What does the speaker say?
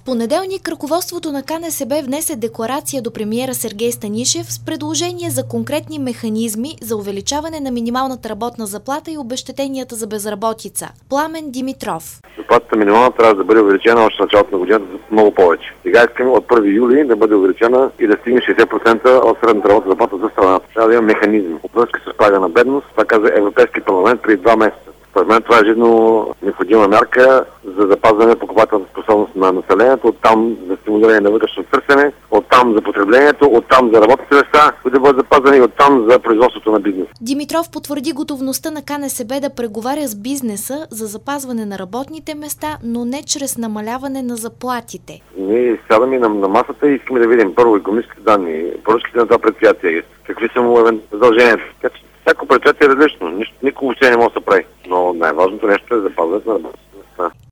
Понеделник ръководството на КНСБ внесе декларация до премиера Сергей Станишев с предложение за конкретни механизми за увеличаване на минималната работна заплата и обезщетенията за безработица. Пламен Димитров. Заплатата минимална трябва да бъде увеличена още в началото на годината много повече. Сега искаме от 1 юли да бъде увеличена и да стигне 60% от средната работна заплата за страната. Трябва да има механизъм. Връзка с прага на бедност, това каза Европейски парламент преди 2 месеца. Според мен това е жизненно необходима мярка за запазване на покупателната способност на населението, оттам за стимулиране на вътрешно търсене, оттам за потреблението, оттам за работните места, които да бъдат запазени и оттам за производството на бизнес. Димитров потвърди готовността на КНСБ да преговаря с бизнеса за запазване на работните места, но не чрез намаляване на заплатите. Ние сядаме на масата и искаме да видим първо икономическите данни, поръчките на това предприятие, какви са му задълженията. Всяко предприятие е различно, никога въобще не може да се прави. Но най-важното нещо е запазването на работните места.